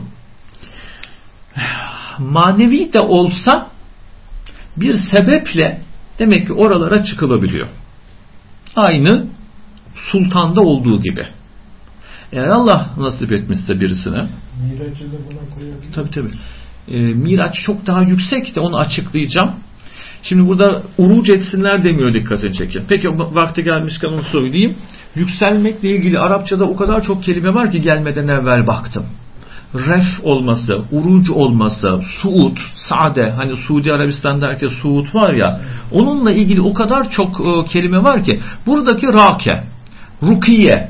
Manevi de olsa bir sebeple demek ki oralara çıkılabiliyor. Aynı sultanda olduğu gibi. Eğer Allah nasip etmişse birisine. Miraç'ı da buna koyabilir. Tabii. Miraç çok daha yüksek de onu açıklayacağım. Şimdi burada uruc etsinler demiyor, dikkatini çekin. Peki vakti gelmişken onu söyleyeyim. Yükselmekle ilgili Arapçada o kadar çok kelime var ki gelmeden evvel baktım. Ref olması, uruc olması, suud, sade, hani Suudi Arabistan'da herkes suud var ya, onunla ilgili o kadar çok kelime var ki buradaki rake, rukiye,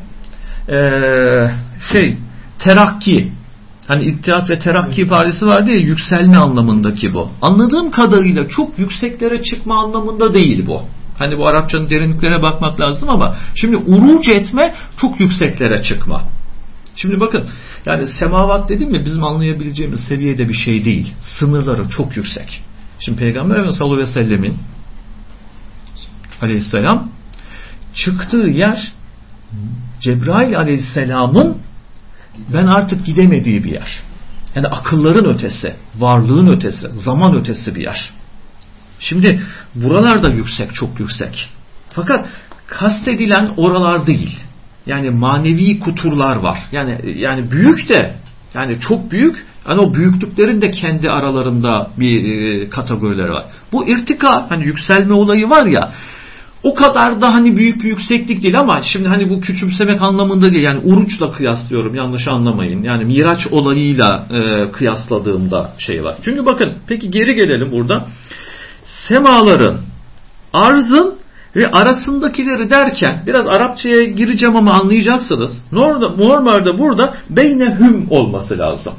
terakki, hani İttihat ve Terakki ifadesi vardı ya, yükselme anlamındaki bu. Anladığım kadarıyla çok yükseklere çıkma anlamında değil bu. Hani bu Arapçanın derinliklerine bakmak lazım ama şimdi uruc etme çok yükseklere çıkma. Şimdi bakın yani semavat dedim mi bizim anlayabileceğimiz seviyede bir şey değil. Sınırları çok yüksek. Şimdi Peygamber Efendimiz sallallahu aleyhi ve sellemin aleyhisselam çıktığı yer Cebrail aleyhisselamın ben artık gidemediği bir yer. Yani akılların ötesi, varlığın ötesi, zaman ötesi bir yer. Şimdi buralar da yüksek, çok yüksek. Fakat kastedilen oralar değil. Yani manevi kuturlar var. Yani büyük de, yani çok büyük. Yani o büyüklüklerin de kendi aralarında bir kategorileri var. Bu irtika, hani yükselme olayı var ya. O kadar da hani büyük bir yükseklik değil ama şimdi hani bu küçümsemek anlamında değil. Yani uruçla kıyaslıyorum, yanlış anlamayın. Yani Miraç olayıyla kıyasladığımda şey var. Çünkü bakın peki geri gelelim burada. Semaların, arzın ve arasındakileri derken biraz Arapçaya gireceğim ama anlayacaksınız. Normalde burada beynehüm olması lazım.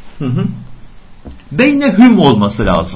Beynehüm olması lazım.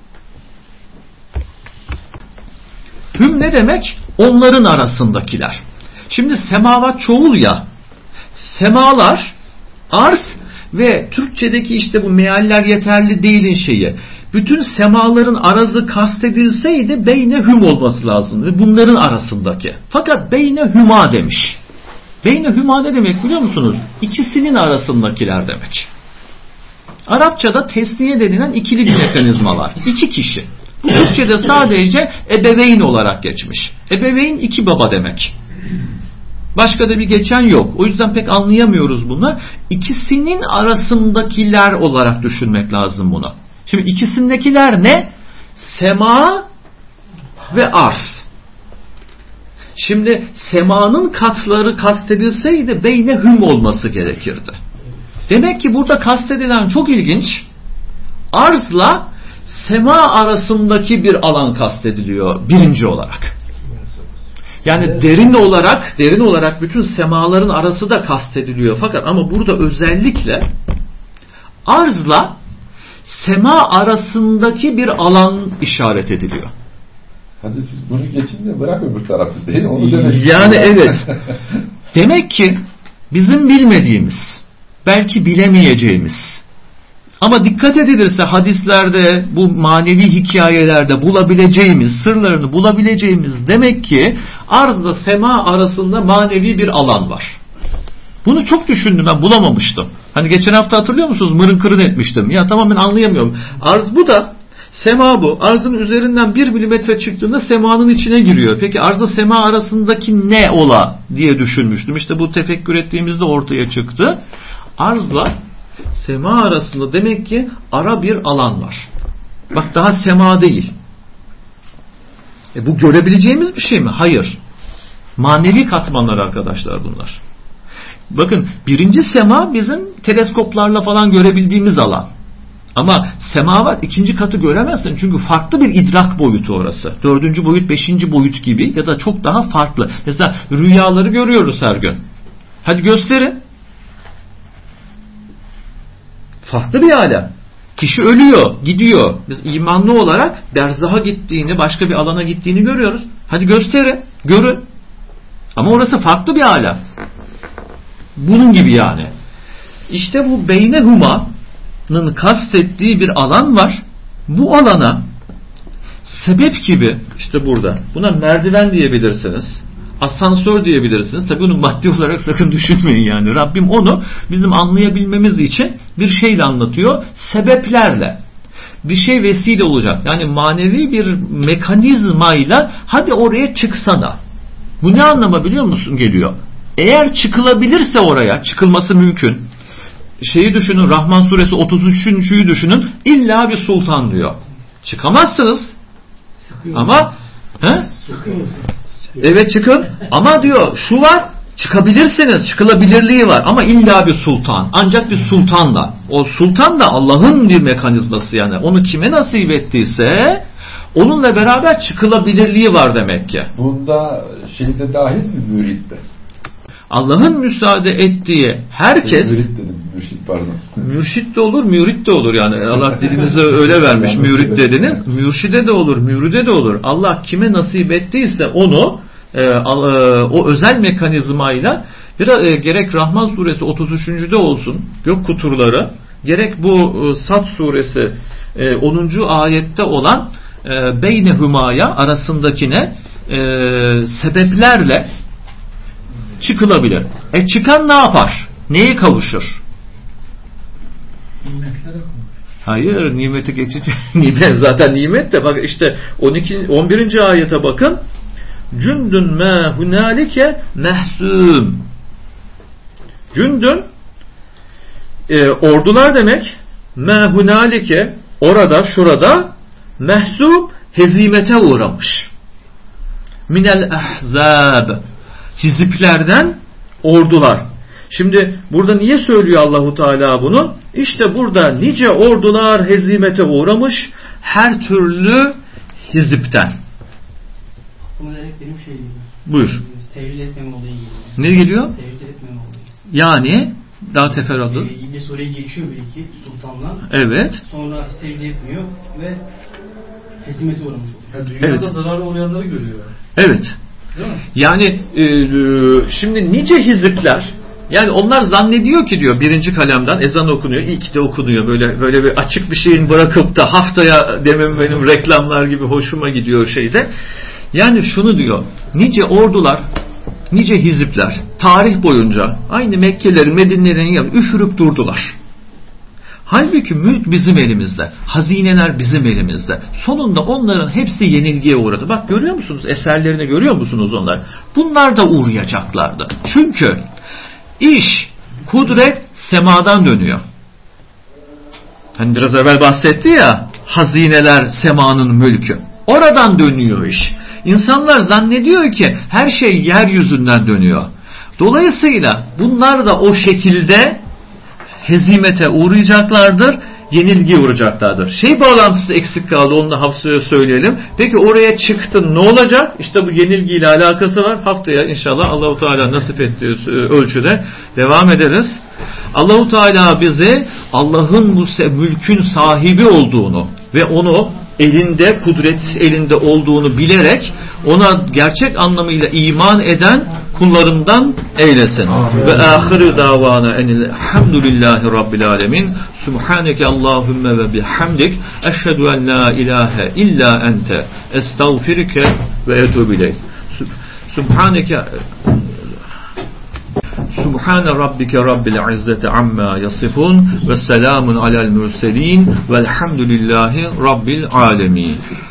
Hüm ne demek? Onların arasındakiler. Şimdi semavat çoğul ya. Semalar, arz ve Türkçedeki işte bu mealler yeterli değilin şeyi. Bütün semaların arazı kastedilseydi beyne hüm olması lazım. Ve bunların arasındaki. Fakat beyne hüma demiş. Beyne hüma ne demek biliyor musunuz? İkisinin arasındakiler demek. Arapçada tesniye denilen ikili bir mekanizmalar. İki kişi. Bu Türkçe'de sadece ebeveyn olarak geçmiş. Ebeveyn iki baba demek. Başka da bir geçen yok. O yüzden pek anlayamıyoruz bunu. İkisinin arasındakiler olarak düşünmek lazım bunu. Şimdi ikisindekiler ne? Sema ve arz. Şimdi semanın katları kastedilseydi beyne hüm olması gerekirdi. Demek ki burada kastedilen çok ilginç. Arzla sema arasındaki bir alan kastediliyor birinci olarak. Yani derin olarak bütün semaların arası da kastediliyor. Fakat ama burada özellikle arzla sema arasındaki bir alan işaret ediliyor. Hadi siz bunu geçin de bırak öbür tarafı değil. Onu demek. Yani evet. Demek ki bizim bilmediğimiz, belki bilemeyeceğimiz ama dikkat edilirse hadislerde, bu manevi hikayelerde bulabileceğimiz, sırlarını bulabileceğimiz demek ki arzla sema arasında manevi bir alan var. Bunu çok düşündüm, ben bulamamıştım. Hani geçen hafta hatırlıyor musunuz? Mırın kırın etmiştim. Ya tamam ben anlayamıyorum. Arz bu da, sema bu. Arzın üzerinden 1 milimetre çıktığında semanın içine giriyor. Peki arzla sema arasındaki ne ola diye düşünmüştüm. İşte bu tefekkür ettiğimizde ortaya çıktı. Arzla Sema arasında demek ki ara bir alan var. Bak daha sema değil. Bu görebileceğimiz bir şey mi? Hayır. Manevi katmanlar arkadaşlar bunlar. Bakın birinci sema bizim teleskoplarla falan görebildiğimiz alan. Ama sema var, ikinci katı göremezsin. Çünkü farklı bir idrak boyutu orası. 4. boyut, 5. boyut gibi ya da çok daha farklı. Mesela rüyaları görüyoruz her gün. Hadi gösterin. Farklı bir alem. Kişi ölüyor, gidiyor. Biz imanlı olarak derzaha gittiğini, başka bir alana gittiğini görüyoruz. Hadi gösterin, görün. Ama orası farklı bir alem. Bunun gibi yani. İşte bu beynehuma'nın kastettiği bir alan var. Bu alana sebep gibi işte burada. Buna merdiven diyebilirsiniz. Asansör diyebilirsiniz. Tabii bunu maddi olarak sakın düşünmeyin yani. Rabbim onu bizim anlayabilmemiz için bir şeyle anlatıyor. Sebeplerle. Bir şey vesile olacak. Yani manevi bir mekanizmayla hadi oraya çıksana. Bu ne anlama biliyor musun geliyor? Eğer çıkılabilirse oraya, çıkılması mümkün. Şeyi düşünün, Rahman suresi 33'ü düşünün. İlla bir sultan diyor. Çıkamazsınız. Sıkıyor. Ama evet çıkın. Ama diyor şu var, çıkabilirsiniz. Çıkılabilirliği var. Ama illa bir sultan. Ancak bir sultanla. O sultan da Allah'ın bir mekanizması yani. Onu kime nasip ettiyse onunla beraber çıkılabilirliği var demek ki. Bunda şeyde dahil mi müritte? Allah'ın müsaade ettiği herkes mürit dedim, mürşit pardon. Mürşit de olur, mürit de olur yani. Allah dilinize öyle vermiş. Mürit dediniz. Mürşide de olur, müride de olur. Allah kime nasip ettiyse onu o özel mekanizmayla gerek Rahman suresi 33'de olsun gök kuturları, gerek bu Sad suresi 10. ayette olan beynehumaya arasındakine sebeplerle çıkılabilir. Çıkan ne yapar? Neye kavuşur? Nimetlere kavuşur. Hayır, nimeti geçici. Nimet zaten nimet de bak işte 11. ayete bakın. Cündün me hunalike mehsum. Cündün ordular demek. Me hunalike orada şurada mehsum hezimete uğramış. Minel ahzab hiziplerden ordular. Şimdi burada niye söylüyor Allahu Teala bunu? İşte burada nice ordular hezimete uğramış her türlü hizipten. Bunu direkt benim şey geliyor. Buyur. Secde etmem olayı geliyor. Ne geliyor? Secde etmem olayı. Yani daha teferruatlı. İbn Sure'ye geçiyor belki sultanla. Evet. Sonra secde etmiyor ve hezimete uğramış oluyor. Yani dünyada zararlı uğrayanları görüyor. Evet. Yani şimdi nice hizipler, yani onlar zannediyor ki diyor birinci kalemden ezan okunuyor, ilk de okunuyor, böyle bir açık bir şeyin bırakıp da haftaya demem benim reklamlar gibi hoşuma gidiyor şeyde. Yani şunu diyor, nice ordular, nice hizipler tarih boyunca aynı Mekkelerin, Medine'lerin yanında üfürüp durdular. Halbuki mülk bizim elimizde. Hazineler bizim elimizde. Sonunda onların hepsi yenilgiye uğradı. Bak görüyor musunuz? Eserlerini görüyor musunuz onlar? Bunlar da uğrayacaklardı. Çünkü iş, kudret semadan dönüyor. Hani biraz evvel bahsetti ya, hazineler semanın mülkü. Oradan dönüyor iş. İnsanlar zannediyor ki her şey yeryüzünden dönüyor. Dolayısıyla bunlar da o şekilde hezimete uğrayacaklardır, yenilgiye uğrayacaklardır. Şey bağlantısı eksik kaldı, onu da haftaya söyleyelim. Peki oraya çıktın ne olacak? İşte bu yenilgiyle alakası var. Haftaya inşallah Allahu Teala nasip ettiği ölçüde devam ederiz. Allahu Teala bize Allah'ın bu mülkün sahibi olduğunu ve onu elinde, kudret elinde olduğunu bilerek ona gerçek anlamıyla iman eden kullarından eylesin. Ve ahiru davana enilhamdülillahi rabbil alemin. Subhaneke Allahümme ve bihamdik. Eşhedü en la ilahe illa ente. Estağfirüke ve etûbü Subhaneke Subhane rabbike rabbil izzeti amma yasifun ve selamun alel mürselin velhamdülillahi rabbil alemin.